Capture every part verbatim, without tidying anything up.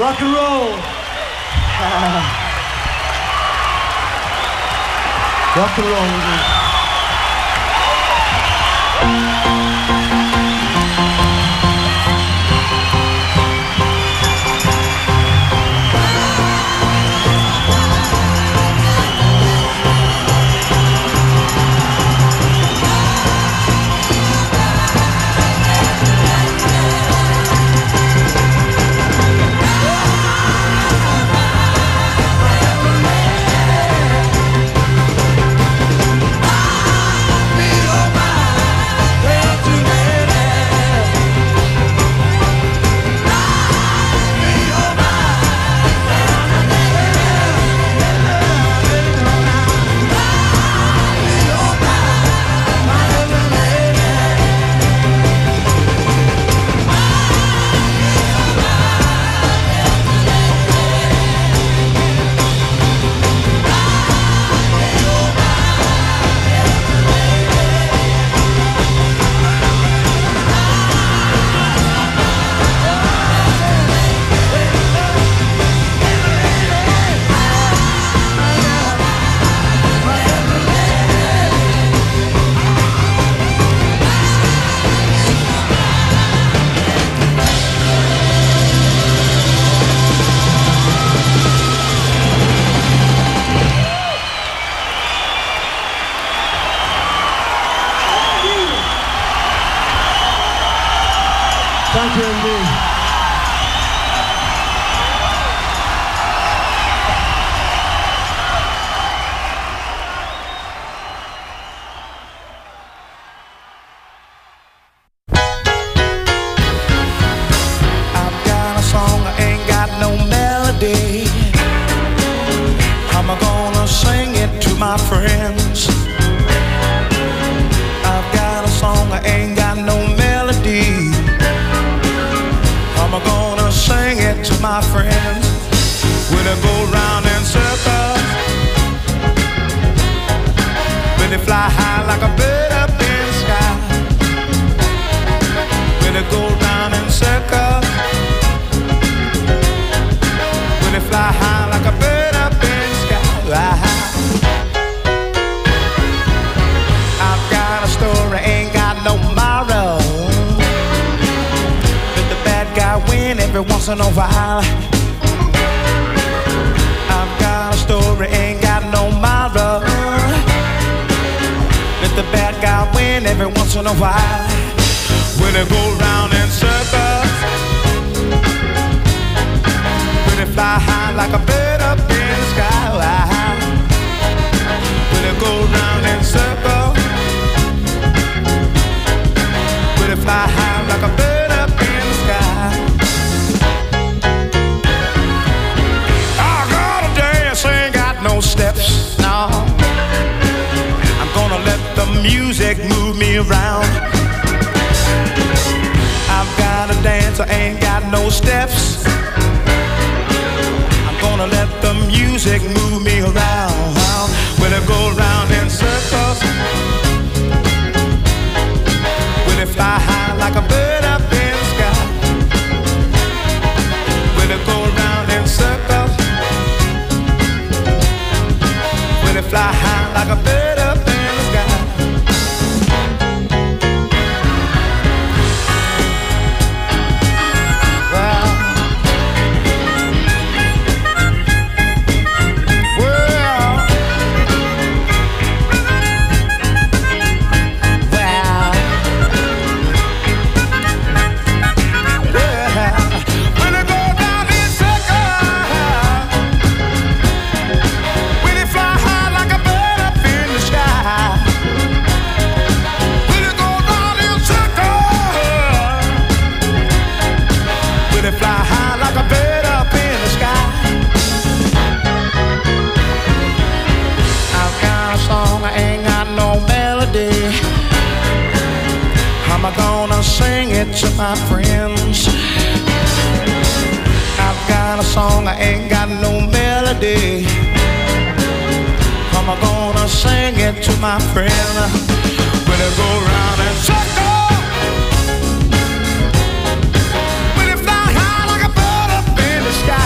Rock and roll. Rock and roll. Thank you indeed. I've got a song, I ain't got no melody. I'm gonna sing it to my friends. I've got a song, I ain't got no melody. I'm gonna sing it to my friends. When I go round in circles, when they fly high like a bird up in the sky. When I go round in circles, when they fly high like a bird up in the sky. I've got a story, ain't got no moral. Win every once in a while. I've got a story, ain't got no moral. Let the bad guy win every once in a while. When they go round in circles, when they fly high like a bird up in the sky. When they go round in circles, when they fly high like a bird up in the sky. No steps, no. I'm gonna let the music move me around. I've got a dance, I ain't got no steps. I'm gonna let the music move me around. When I go round in circles, when I fly high like a bird up in the sky. When I go round in circles, when I fly high like a bird up in the sky. Well, well, well, yeah. When I go down in circles, when it fly high like a bird up in the sky. When it go round in circles, when it fly high like a bird up in the sky. I've got a song, I ain't got no melody. I'm gonna sing it to my friends. I've got a song, I ain't got no melody. I'm gonna sing it to my friend. When I go round in circles, when it fly high like a bird up in the sky.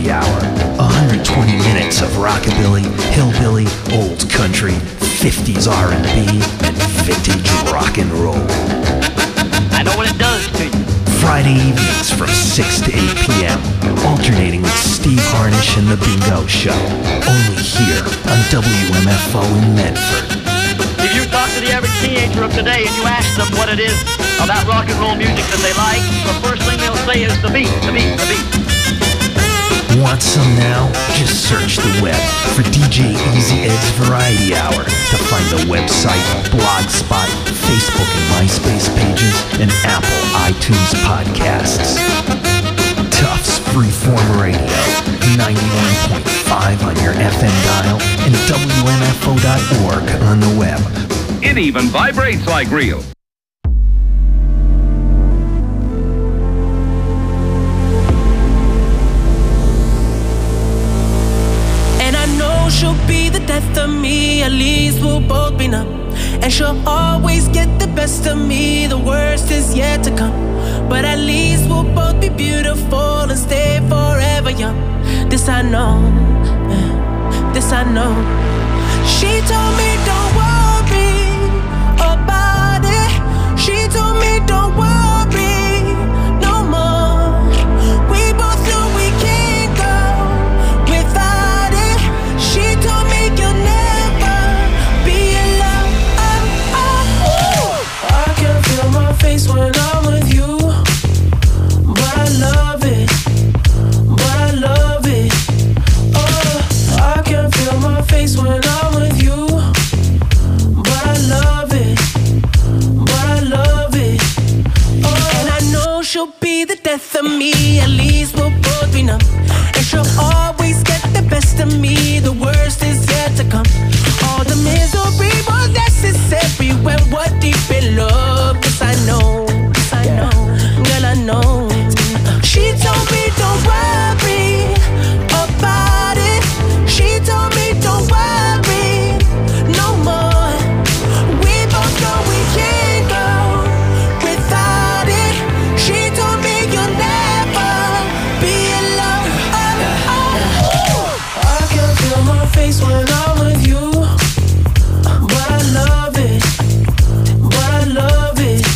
Variety Hour. one hundred twenty minutes of rockabilly, hillbilly, old country, fifties R and B, and vintage rock and roll. I know what it does to you. Friday evenings from six to eight p.m. Alternating with Steve Harnish and The Bingo Show. Only here on W M F O in Medford. If you talk to the average teenager of today and you ask them what it is about rock and roll music that they like, the first thing they'll say is the beat, the beat, the beat. Want some now? Just search the web for D J Easy Ed's Variety Hour to find the website, Blogspot, Facebook and MySpace pages, and Apple iTunes podcasts. Tufts Freeform Radio, ninety-one point five on your F M dial, and W M F O dot org on the web. It even vibrates like real. She'll be the death of me, at least we'll both be numb. And she'll always get the best of me, the worst is yet to come. But at least we'll both be beautiful and stay forever young. This I know, this I know. She told me don't worry about it. She told me don't worry no more. We both know we can't go without it. She told me you'll never be alone. I can feel my face when I'm with you, but I love it, but I love it. Oh, I can feel my face when I'm with you, but I love it, but I love it. Oh, and I know she'll be the death of me, at least we'll both be numb. And she'll always get the best of me, the worst is yet to come. All the misery was necessary when we're deep in love. Cause I know, cause I know, girl I know. She told me don't worry about it. She told me don't worry no more. We both know we can't go without it. She told me you'll never be alone. I can feel my face when I'm with you, but I love it, but I love it.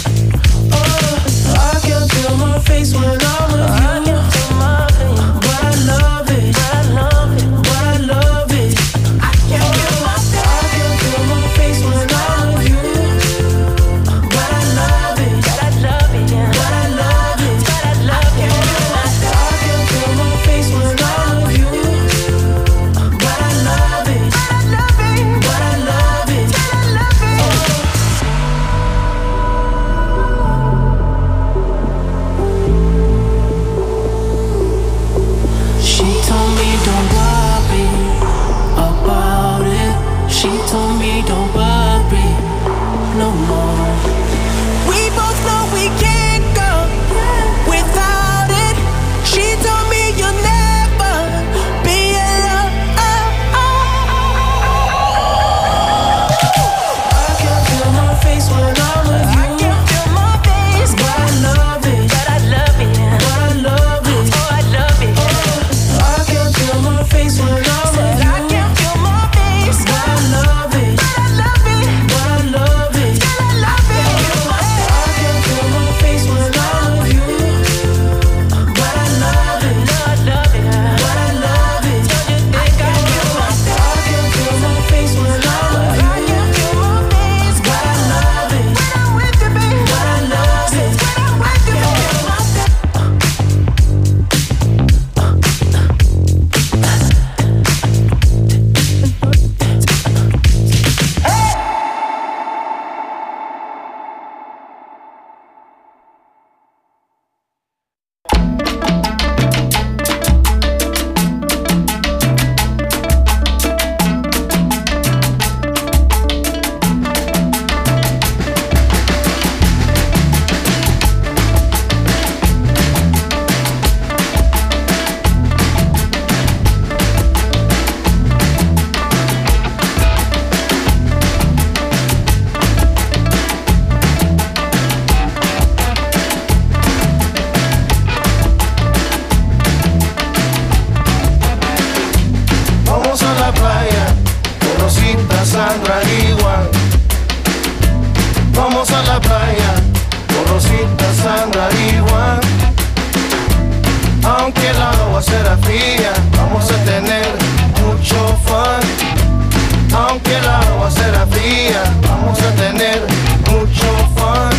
será fría, vamos a tener mucho fun. Aunque el agua será fría, vamos a tener mucho fun.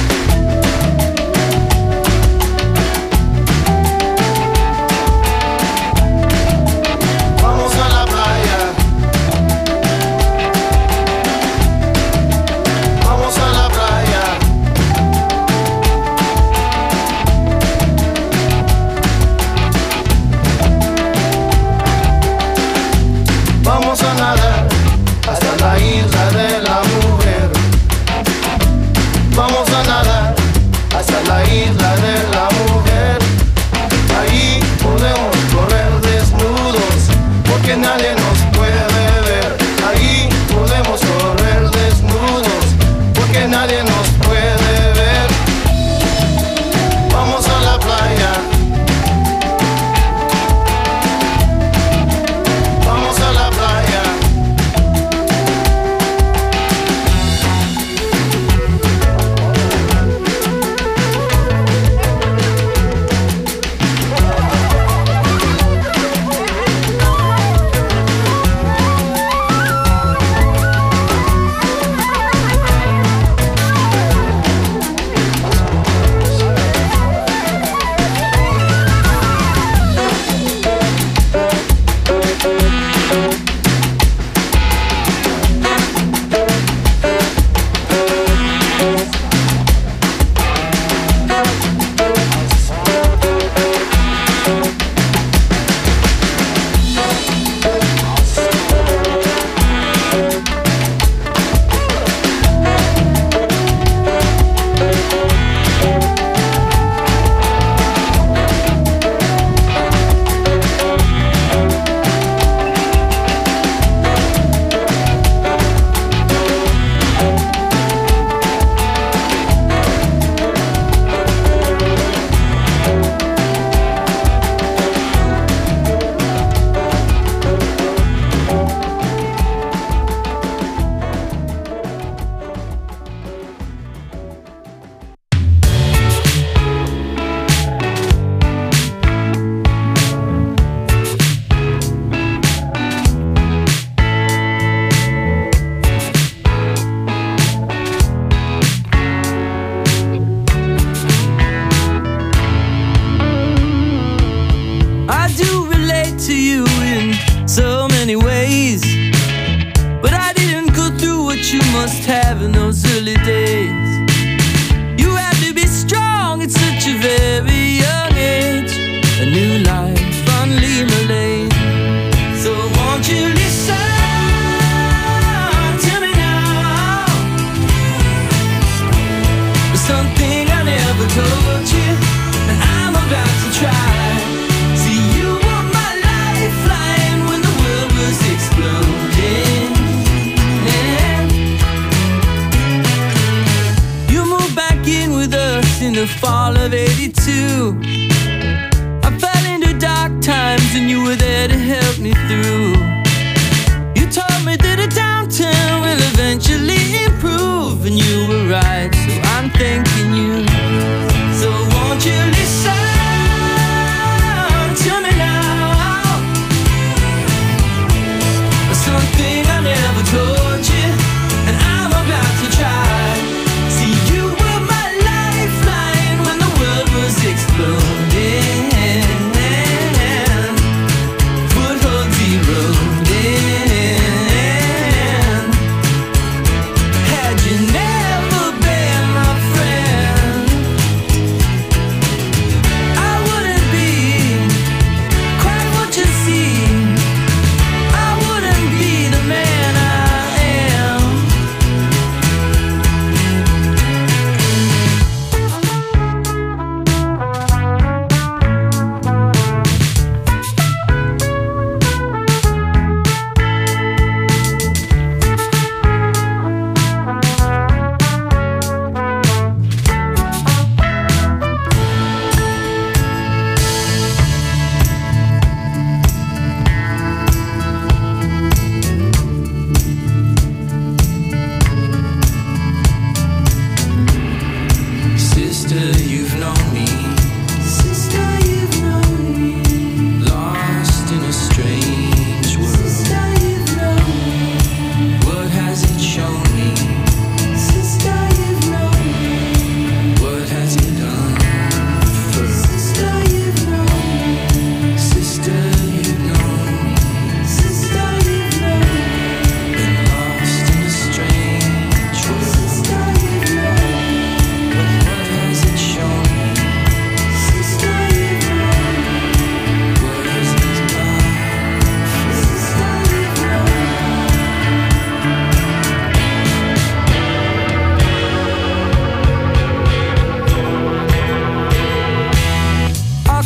Vamos a la playa. Vamos a la playa. Vamos a nadar hasta la isla de la mujer. Vamos a nadar hasta la isla de la mujer. Ahí podemos correr desnudos porque nadie nos puede ver. Ahí podemos correr desnudos porque nadie nos puede ver. Vamos a la playa. Vamos a la playa. I do relate to you in so many ways, but I didn't go through what you must have in those early days. You had to be strong at such a very young age. A new life on Lima Lane. So won't you listen to me now? There's something I never told you that I'm about to try. See, you were my lifeline when the world was exploding. Yeah. You moved back in with us in the fall of eighty-two. I fell into dark times and you were there to help me through. You told me that a downturn will eventually improve, and you were right, so I'm thanking you. So won't you listen to me now? Something I never told you, and I'm about to try. See, you were my lifeline when the world was exploding.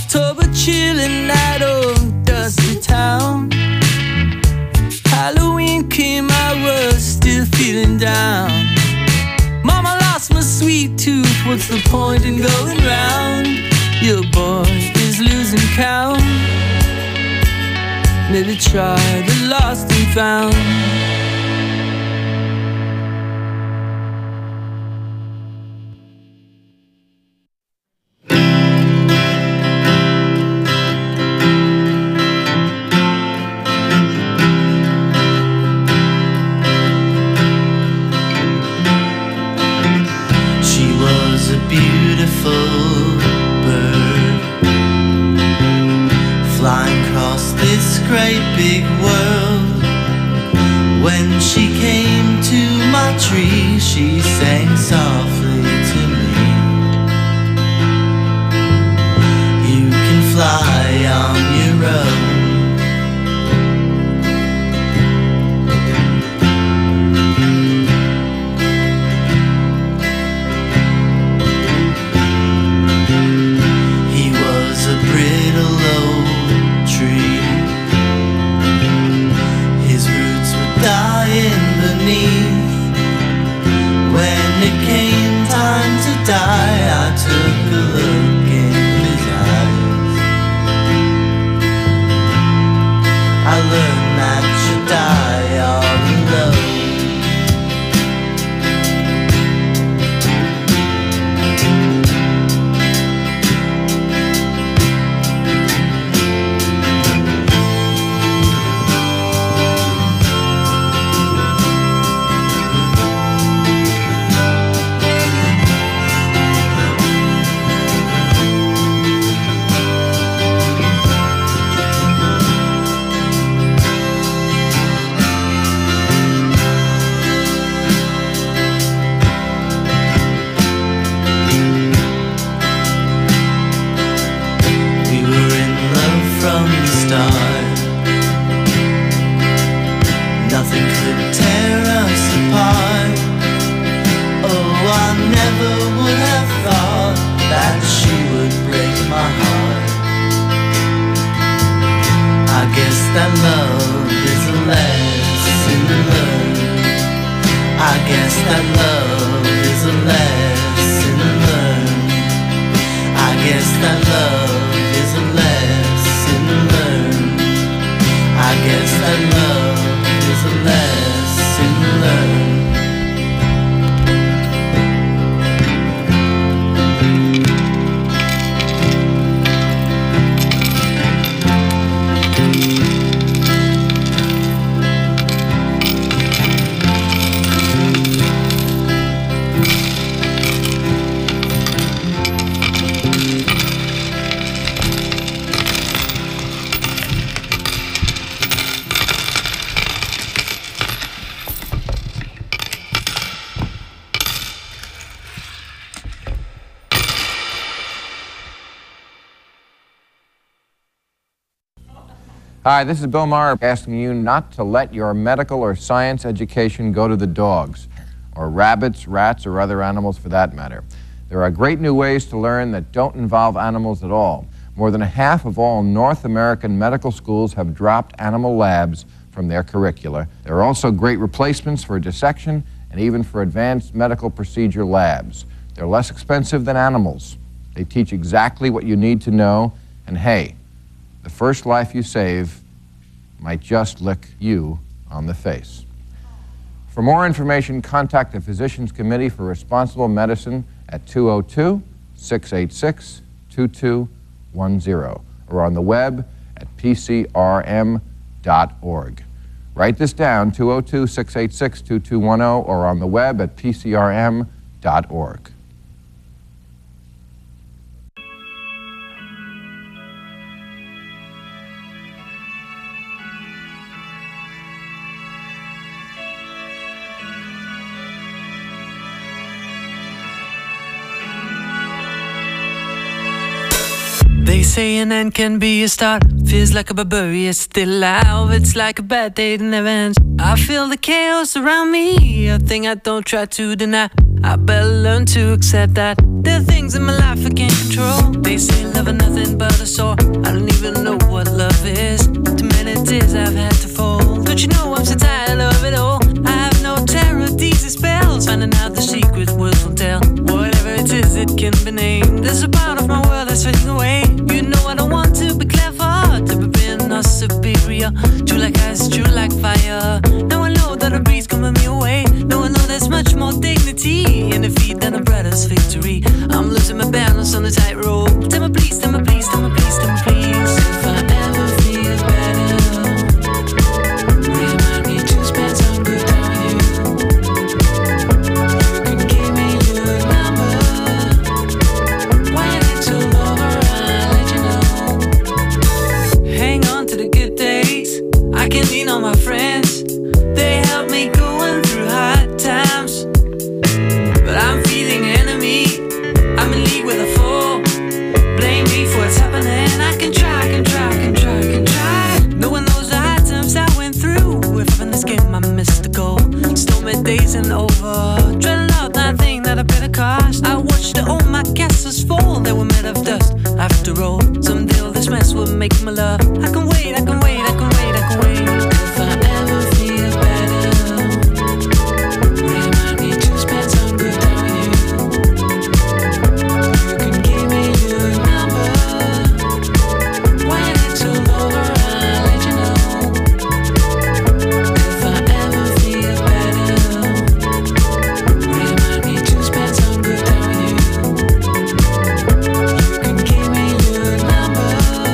October chilling night, oh, dusty town. Halloween came, I was still feeling down. Mama lost my sweet tooth, what's the point in going round? Your boy is losing count. Maybe try the lost and found. Great big world. When she came to my tree, she sang softly to me. You can fly on your own. He was a brittle old tree, dying beneath. When it came time to die, I took a look in his eyes. I learned that you die all alone. Nothing could tear us apart. Oh, I never would have thought that she would break my heart. I guess that love is a lesson learned. I guess that love is a lesson learned. I guess that love is a lesson learned. I guess that love is a lesson learned. Hi, this is Bill Maher asking you not to let your medical or science education go to the dogs, or rabbits, rats, or other animals for that matter. There are great new ways to learn that don't involve animals at all. More than half of all North American medical schools have dropped animal labs from their curricula. There are also great replacements for dissection and even for advanced medical procedure labs. They're less expensive than animals. They teach exactly what you need to know, and hey, the first life you save might just lick you on the face. For more information, contact the Physicians Committee for Responsible Medicine at two oh two, six eight six, two two one zero or on the web at p c r m dot org. Write this down, two oh two, six eight six, two two one zero or on the web at p c r m dot org. They say an end can be a start. Feels like a barbarian still alive. It's like a bad day that never ends. I feel the chaos around me, a thing I don't try to deny. I better learn to accept that there are things in my life I can't control. They say love is nothing but a sore. I don't even know what love is. Too many tears I've had to fold. Don't you know I'm so tired of it all? I have no terror, these are spells. Finding out the secret words won't tell. Whatever it is, it can be named. There's a part of my world that's fading away. You know I don't want to be clever, to be being or superior. True like ice, true like fire. Now I know that a breeze coming me away. Now I know there's much more dignity in defeat than a brother's victory. I'm losing my balance on the tightrope. Tell me please, tell me please, tell me please, tell me please. If I ever feel better, remind me to spend some good time with you. You can give me your number. When it's all over, I'll let you know. Hang on to the good days. I can lean on my friends. They help me going through hard times. But I'm feeling enemy. I'm in league with a fool. Blame me for what's happening. I can try, can try, can try, can try. No one knows the hard times I went through. If I'm in this game, I missed the goal. Stormy days and over. Dreading out that thing that I paid the cost. I watched all my castles fall. They were made of dust. After all, someday all this mess will make my love. I can wait, I can wait, I can wait, I can wait. If I ever feel better, remind me to spend some good time with you. You can give me your number. When it's all over, I'll let you know. If I ever feel better, remind me to spend some good time with you. You can give me your number.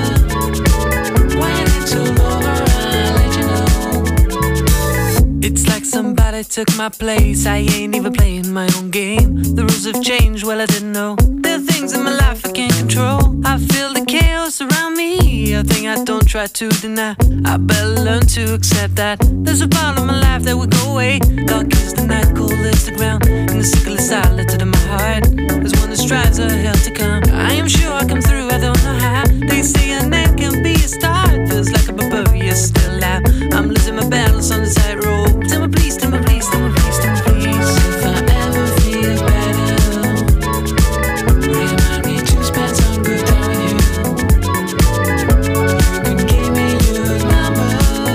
When it's all over, I'll let you know. It's like somebody took my place. I ain't even playing my own game. The rules have changed, well I didn't know. There are things in my life I can't control. I feel the chaos around me, a thing I don't try to deny. I better learn to accept that there's a part of my life that will go away. Dark is the night, cold is the ground, and the sickle is silent in my heart. There's one that strives a hell to come. I am sure I come through, I don't know how. They say an end can be a start. Feels like I'm above you, still out. I'm losing my balance on the tightrope. Tell me please, tell me please, tell me please, tell me please. If I ever feel better, remind me to spend some good time with you. You can give me your number.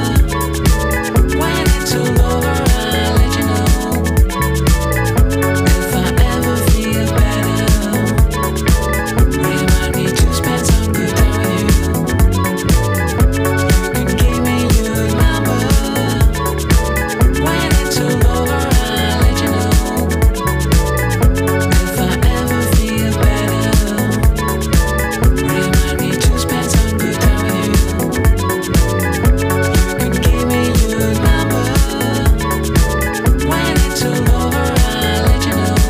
When it's all over, I'll let you know. If I ever feel better, remind me to spend some good time with you. You can give me your number. When it's all over, I'll let you know. If I ever feel better, remind me to spend some good time with you. You can give me your number. When it's all over, I'll let you know.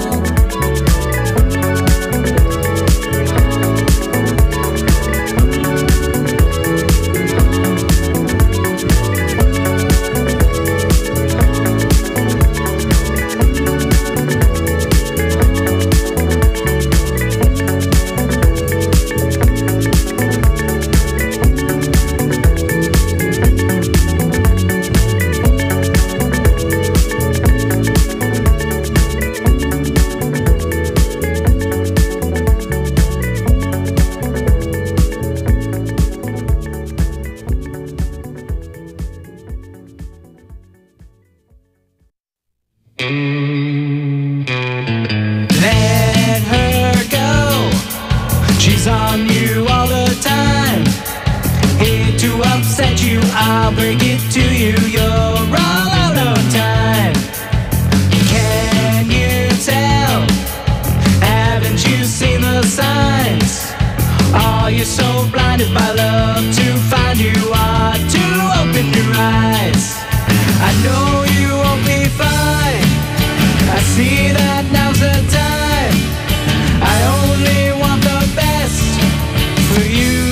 Let her go. She's on you all the time. Hate to upset you, I'll break it to you. You're all out of time. Can you tell? Haven't you seen the signs? Are you so blinded by love to find you are to open your eyes? I know you won't be fine. I see that now's the time. I only want the best for you.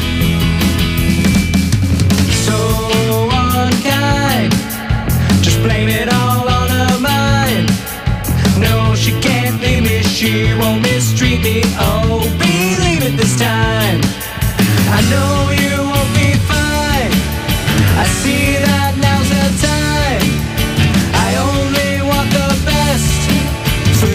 So unkind, just blame it all on her mind. No, she can't leave me, she won't mistreat me. Oh, believe it this time. I know you won't be fine. I see that now's the time. I only want the best for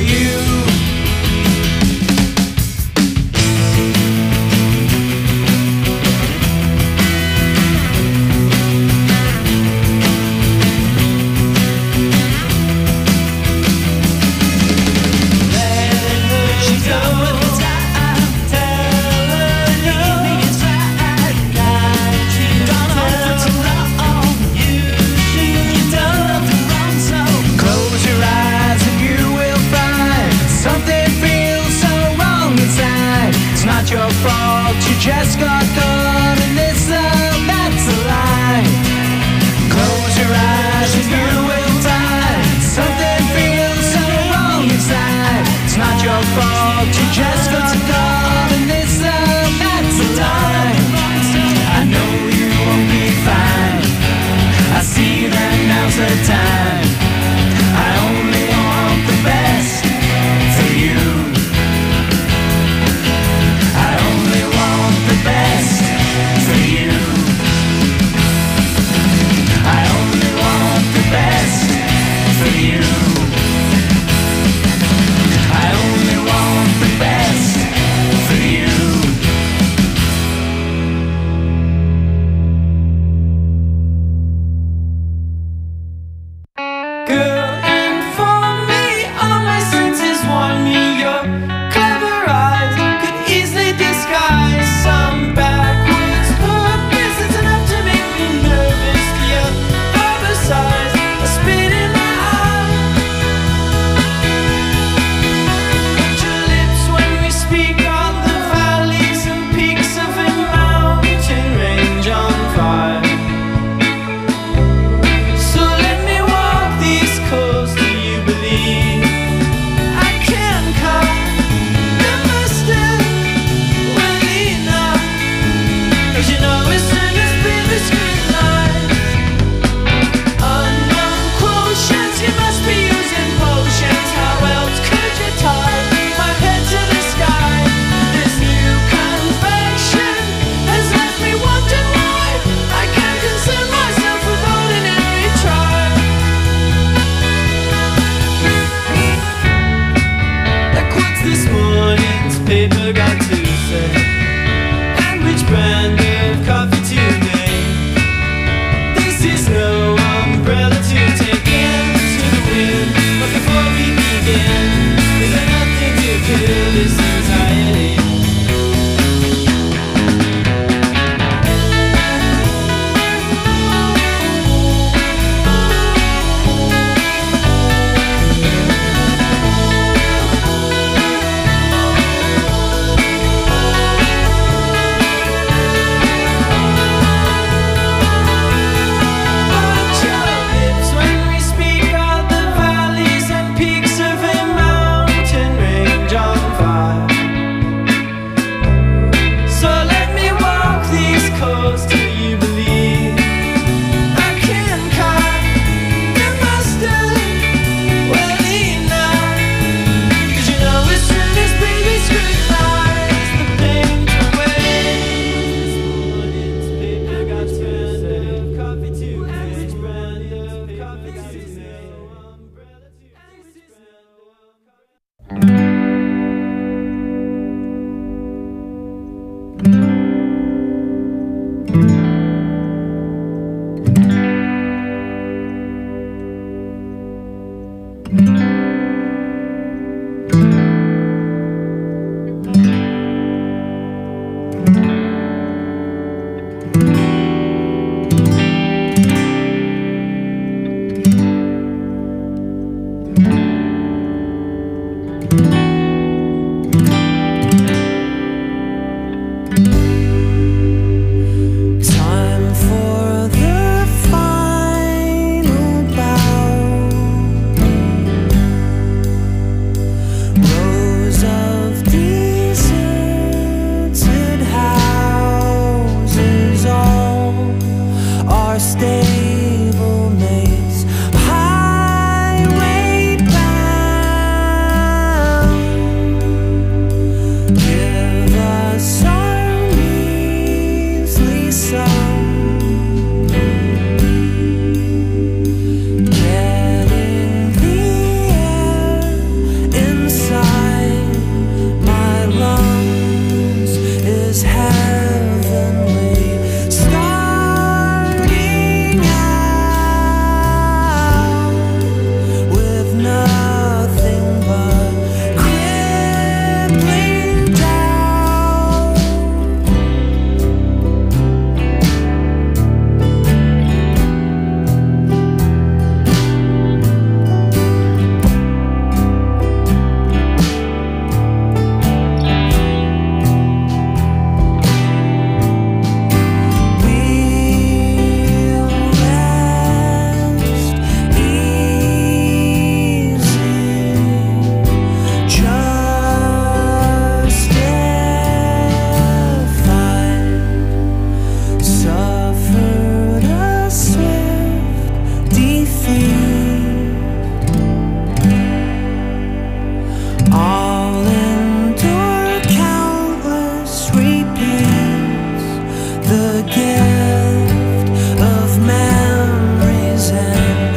the gift of memories and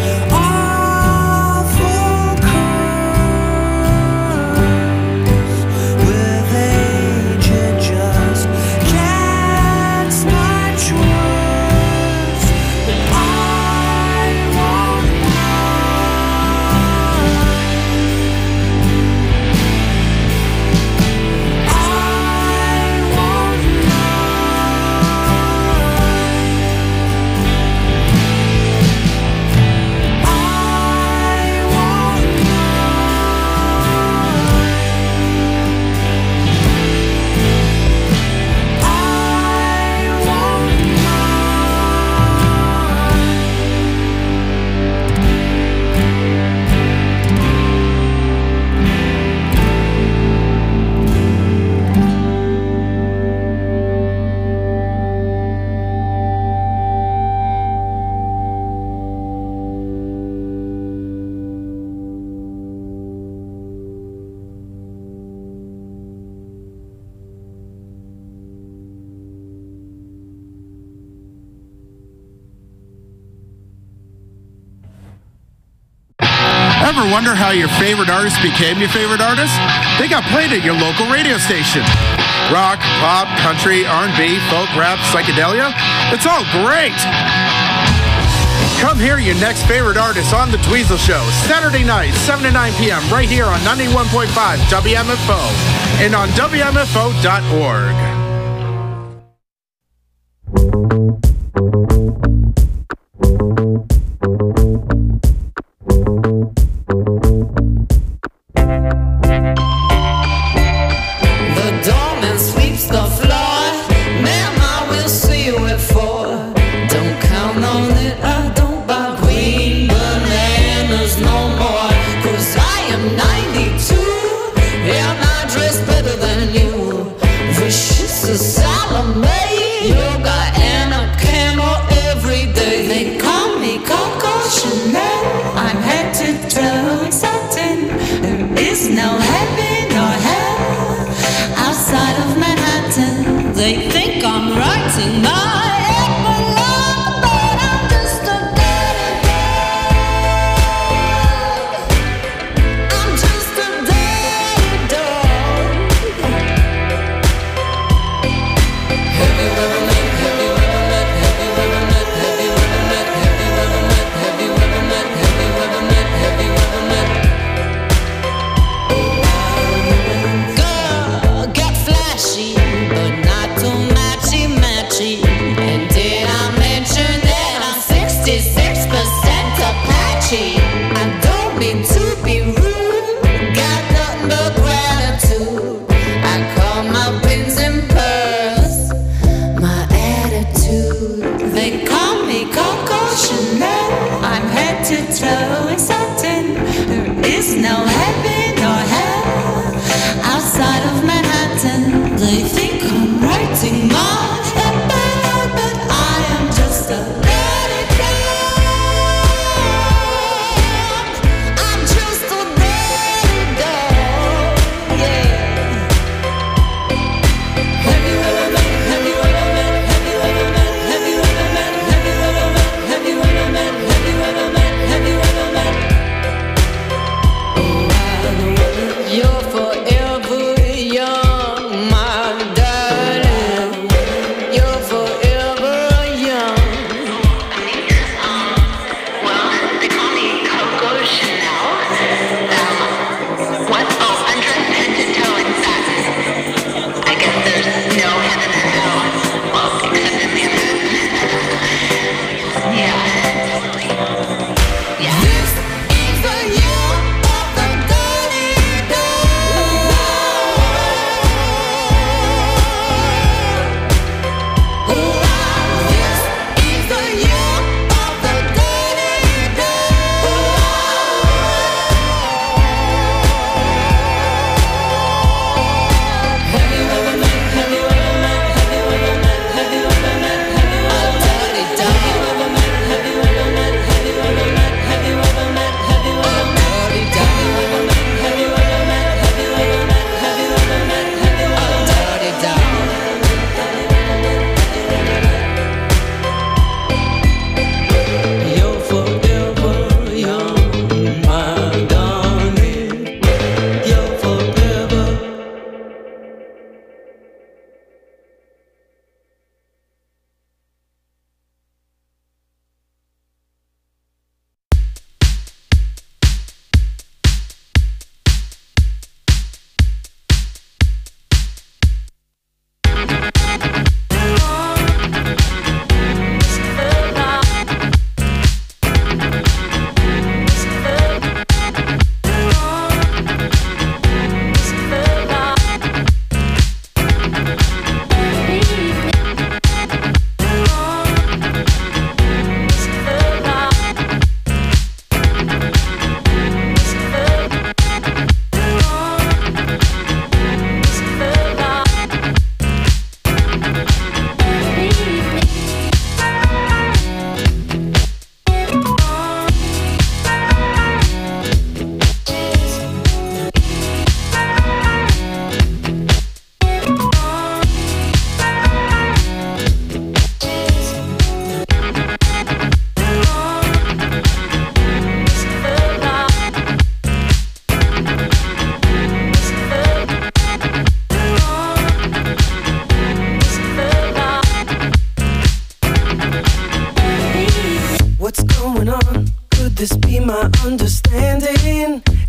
awful curves. With age it just gets much worse. But I won't Ever wonder how your favorite artist became your favorite artist? They got played at your local radio station. Rock, pop, country, R and B, folk, rap, psychedelia. It's all great. Come hear your next favorite artist on The Dweezil Show, Saturday night, seven to nine p.m. right here on ninety-one point five W M F O and on W M F O dot org. The doorman sweeps the floor. Ma'am, I will see you at four. Don't count on it, I don't buy green bananas no more. Cause I am ninety-two and I dress better than you. Vicious as Salome, yoga and a camel every day. They call me Coco Chanel. I'm head to toe satin. There is no heaven or hell outside of Manhattan. They think I'm writing my epilogue, but I'm just a dirty dog. I'm just a dirty dog. Have you ever met, have you ever met, have you ever met, have you ever met, have you ever met, have you ever met, have you ever met, have you ever met? Girl, get flashy, but not too matchy matchy.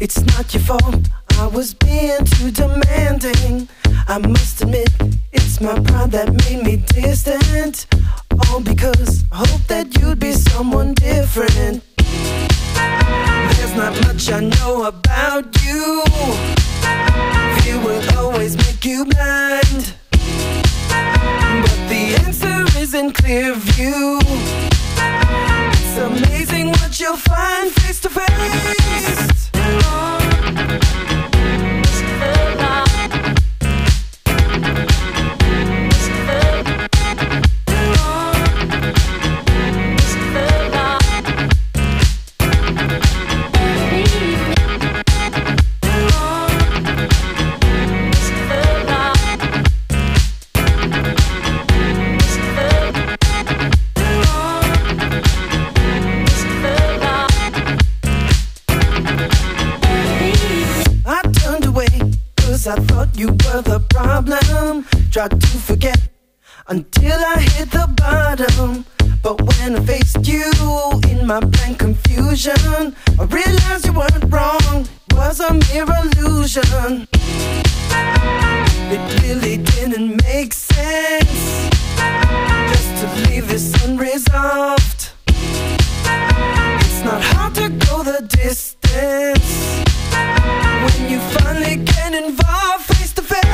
It's not your fault, I was being too demanding. I must admit, it's my pride that made me distant. All because I hope that you'd be someone different. There's not much I know about you. Fear will always make you blind. But the answer is in clear view. It's amazing what you'll find face to face. I thought you were the problem. Tried to forget until I hit the bottom. But when I faced you in my blank confusion, I realized you weren't wrong. It was a mere illusion. It really didn't make sense just to leave this unresolved. It's not hard to go the distance when you finally get involved face to face.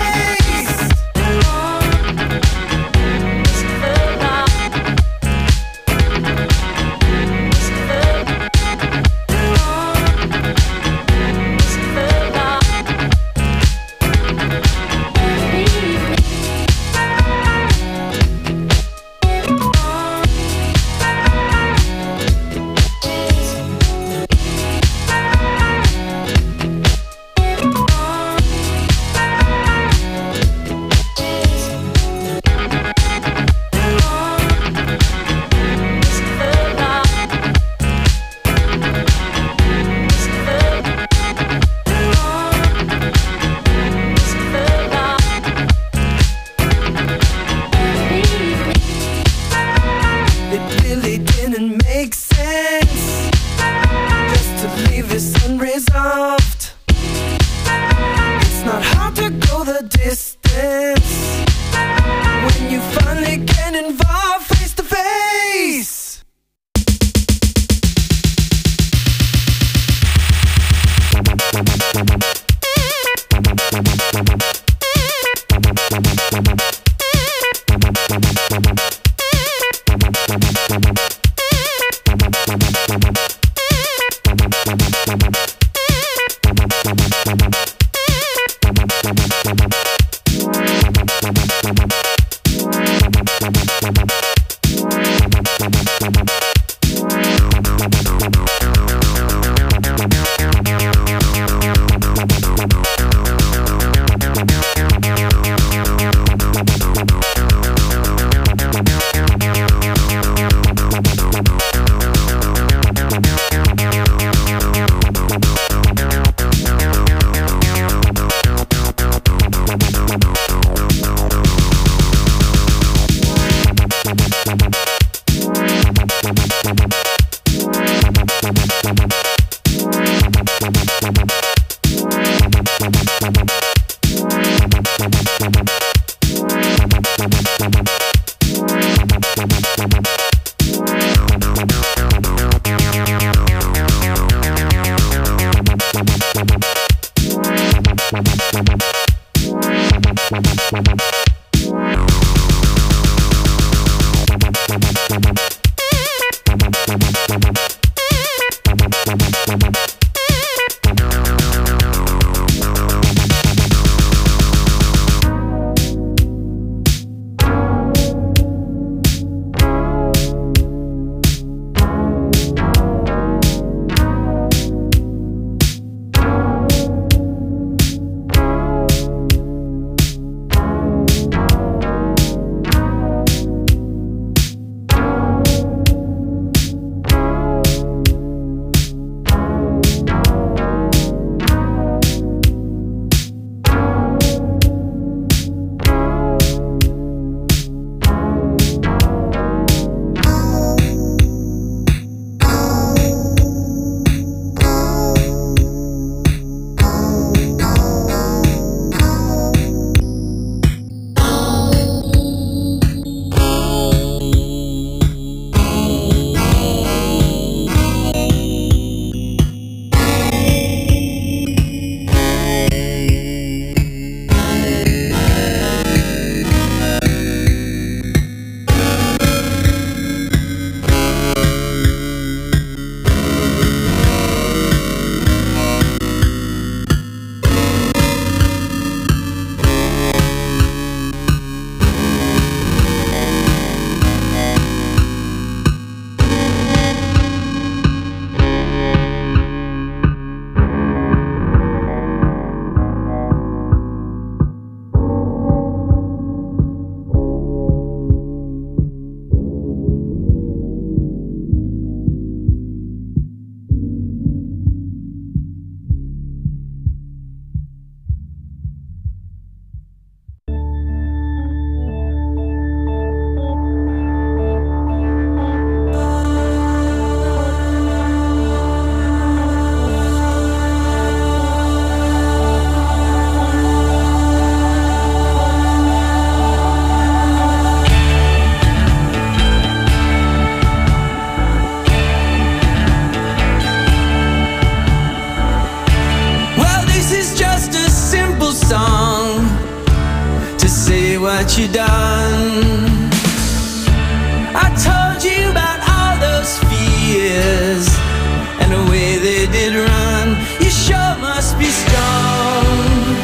what you done. I told you about all those fears and the way they did run. You sure must be strong,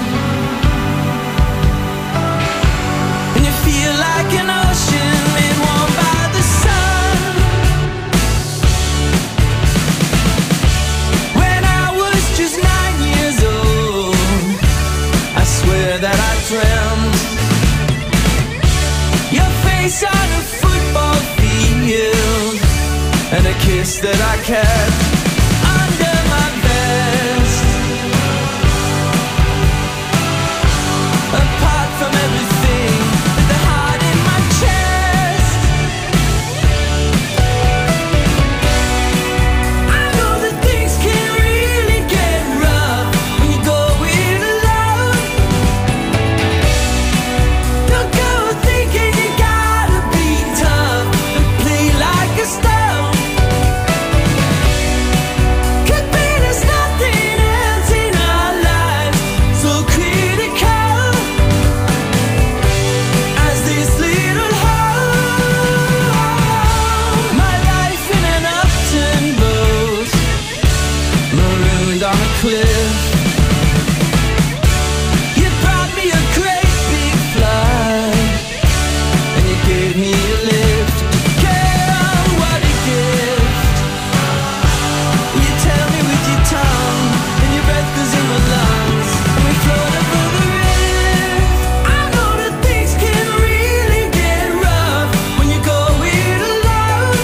and you feel like an ocean made warm by the sun. When I was just nine years old, I swear that I dreamt your face on a football field and a kiss that I kept under my vest. Apart from everything but the heart in my chest, I know that things can really get rough when you go it alone. Don't go thinking you gotta be tough and play like a stone. Could be there's nothing else in our lives so critical as this little hole. My life in an upturned boat, marooned on a cliff. You brought me a great big flight and you gave me a lift. Girl, what a gift. You tell me with your tongue and your breath goes in my lungs and we float above the rift. I know that things can really get rough when you go it alone.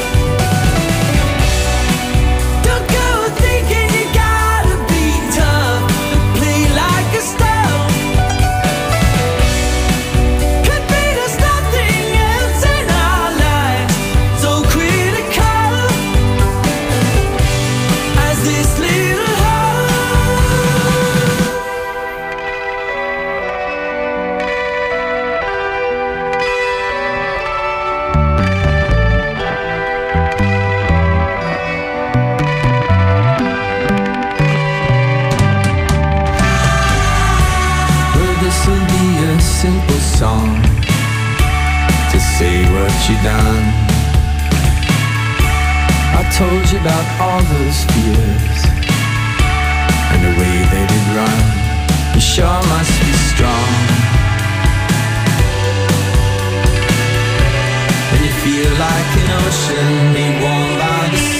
Don't go thinking you gotta be tough and play like a stone. Could be there's nothing else in our lives so critical as this little hole. Well, this'll be a simple song to say what you done. I told you about all those fears and the way they did run. You sure must be strong, and you feel like an ocean made warm by the sun.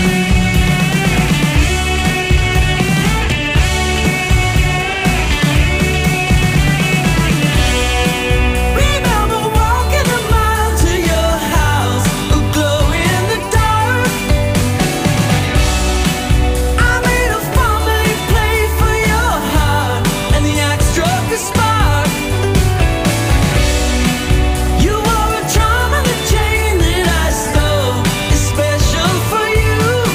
Remember walking a mile to your house, a glow in the dark. I made a family play for your heart, and the axe struck a spark. You wore a charm on the chain that I stole, is special for you.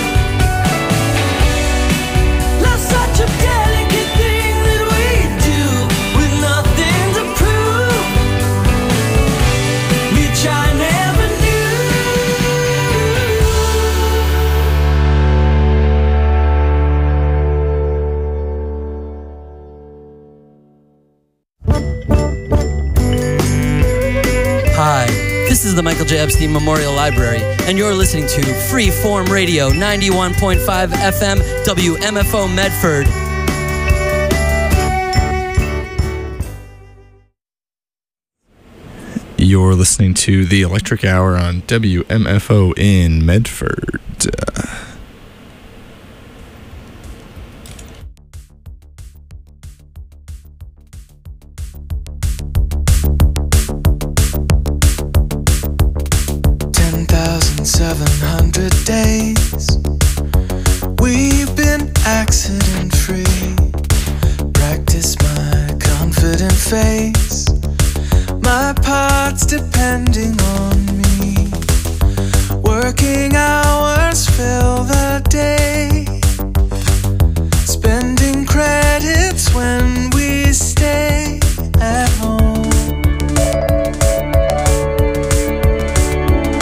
Love's such a delicate thing that we do with nothing to prove, which I never knew. Hi, this is the Michael J. Epstein Memorial Library, and you're listening to Freeform Radio, ninety-one point five F M, W M F O Medford. You're listening to the Electric Hour on W M F O in Medford. ten thousand seven hundred days